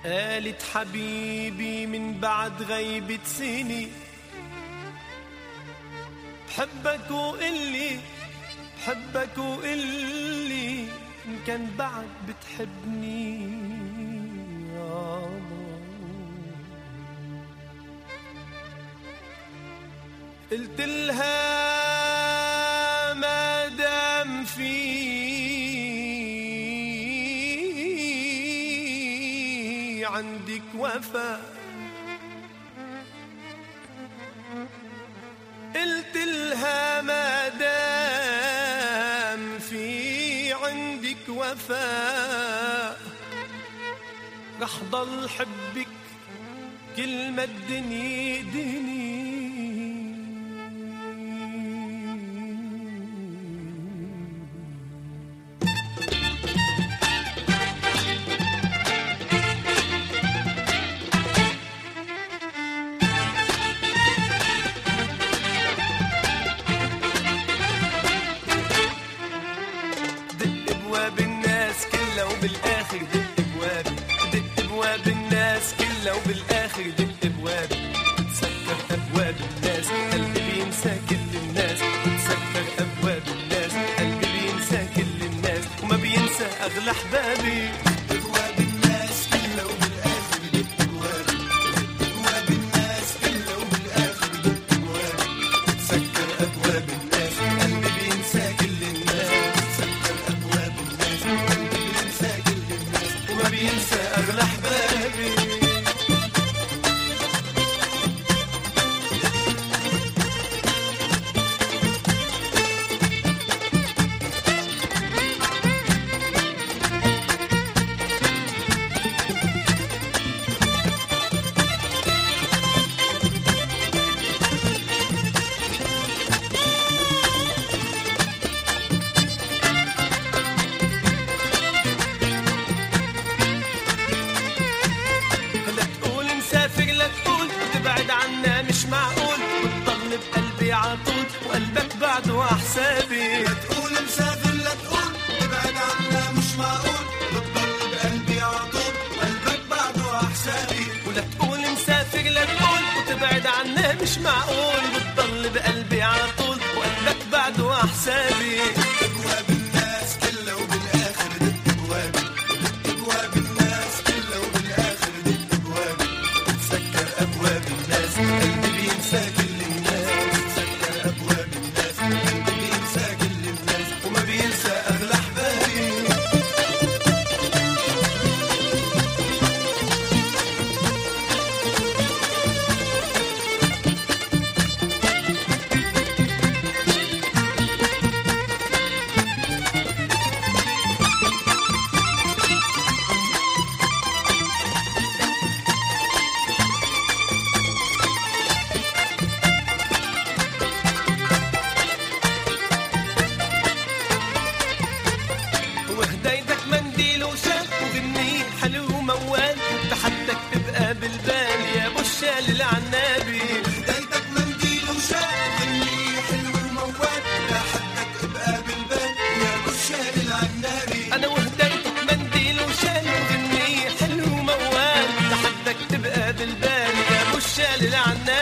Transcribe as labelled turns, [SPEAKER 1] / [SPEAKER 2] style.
[SPEAKER 1] قالت حبيبي من بعد غيبة سنين بحبك وقلي بحبك وقلي إن كان بعد بتحبني يا الله. قلت لها ما دام في عندك وفا، قلت لها ما دام في عندك وفا رح ضل حبك كل ما الدنيا دني. وبالآخر دق بوابي، دق بواب الناس كلها وبالآخر دق بوابي. بتسكر أبواب الناس قلبي بينسى كل الناس، بتسكر أبواب الناس قلبي بينسى كل الناس وما بينسى أغلى أحبابي. أبواب الناس كلها وبالآخر دق بوابي، أبواب الناس كلها وبالآخر دق بوابي. بتسكر أبواب الناس قلبي بينسى كل الناس، بتسكر أبواب الناس قلبي بينسى كل الناس وما بينسى أغلى أحبابي. وقلبك بعده أحسابي. لا تقول مسافر لا تقول تبعد عنا مش معقول، بتضل بقلبي عطول وقلبك بعده أحسابي. ولا تقول مسافر لا تقول وتبعد عنا مش معقول، بتضل بقلبي عطول وقلبك بعده أحسابي. أبواب الناس كلها وبالآخر دق بوابي، أبواب الناس كلها وبالآخر دق بوابي. بتسكر أبواب الناس قلبي بينسى كل الناس، أبواب الناس قلبي بينسى كل الناس وما بينسى أغلى أحبابي. وهدايتك منديل وشال وغني حلو وموال تحدك تبقى بالبال يا ابو الشال العنابي. وهدايتك منديل وشال وغني حلو وموال تحدك تبقى بالبال يا ابو الشال العنابي. انا وهدايتك منديل وشال وغني حلو وموال تحدك تبقى بالبال يا ابو الشال العنابي.